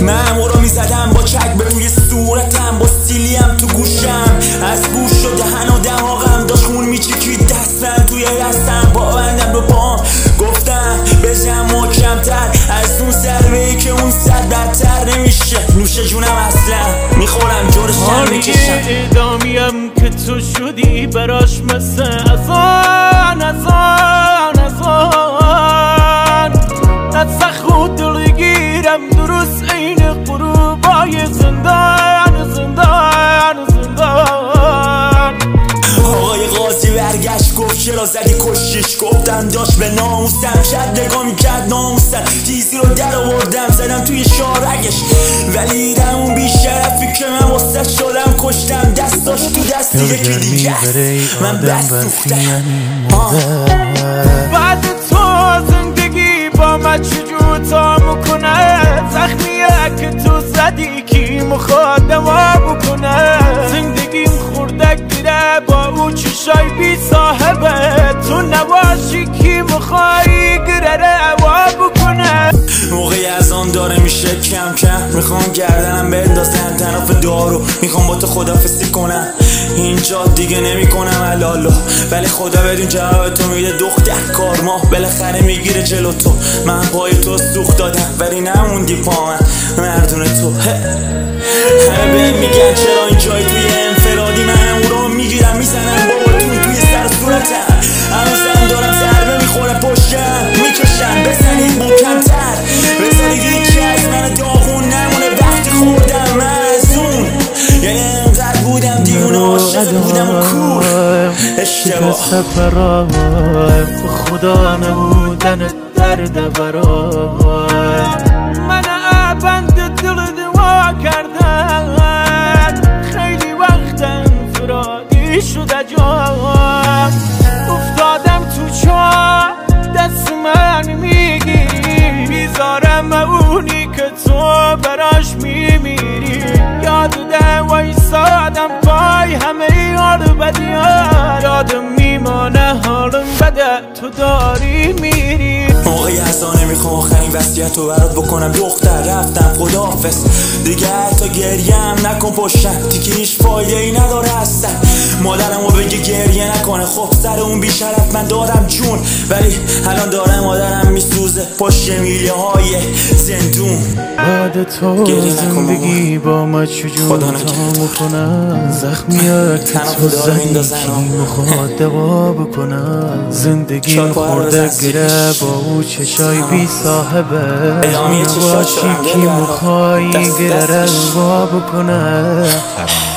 من او رو میزدم با چک به روی صورتم، با سیلیم تو گوشم، از گوش و دهن و دماغم داشت خون میچکید دستم توی دستم، با بندم رو پام گفتم بزن محکمتر، از اون ضربه‌ای که اون صد بدتر نمیشه. نوش جونم اصلا میخورم جورشم میکشم. اعدامیم که تو شدی براش مثل ازان نتسخ و دلگیرم درست این قروبای زندان. آقای قاضی برگشت گفت چرا زدی کشیش، گفتم داشت به ناموسم کرد، نگاه میکرد ناموسم، تیزی رو در آوردم زدم توی شارگش، ولی در اون بیشرفی که من واسه شدم کشتم، دستاش تو دست یکی دیگه است، من بس سوختم. بعد تو زندگی با من چجور تا میکنه، زخمیه که تو زدی کی مخواد دوا بکنه، زندگیم خوردک دیره با او چشای بی صاحبه، تو نباشی کی مخوایی گره وا بکنه. موقعی از آن داره میشه کم کم، میخوام گردنم بندازن طرف دارو، میخوام با تو خدافظی کنم، اینجا دیگه نمیکنم علالو، ولی خدا بدون جواب تو میده دختر کارما بالاخره میگیره جلو تو. من پای تو سوخت دادم ولی نموندی پا من مردون تو. همه به میگن چرا این جای توی انفرادی، من او رو میگیرم میزنم باباتون توی سر صورتم، هنوزم دارم ضربه میخوره پشتم میکشم، بزنید محکمتر، بزنید هیچی از من داغون نمونه وقتی خوردم من از اون، یعنی انقدر بودم دیونه عاشق بودم و کور اشتباه سفرهای خدا نبودن درد برای من بند دل دوا کردن، خیلی وقت انفرادی شده جام، افتادم تو چاه دست من میگیری، بیزارم اونی که تو براش میمیری، یاد ده وایسادم پای همه یار بدیار، یادم میمانه حالم بده تو داری میری. موقعی از آنه میخوام آخرین وصیت رو برات بکنم، دختر رفتم خداحافظ دیگه، حتی گریم نکن پشتم دیگه هیچ فایده ای نداره اصلا، مادرمو بگه گریه نکنه، خب سر اون بیشرف من دارم جون، ولی الان داره مادرم میسوزه پشت میله های زندون. بعد تو زندگی با ما چجور تا میکنه، زخمیه که تو زدی کی مخواد دوا بکنه، زندگی خورده گره با او چشای بی صاحبه، نباشی کی مخوایی گره وا بکنه.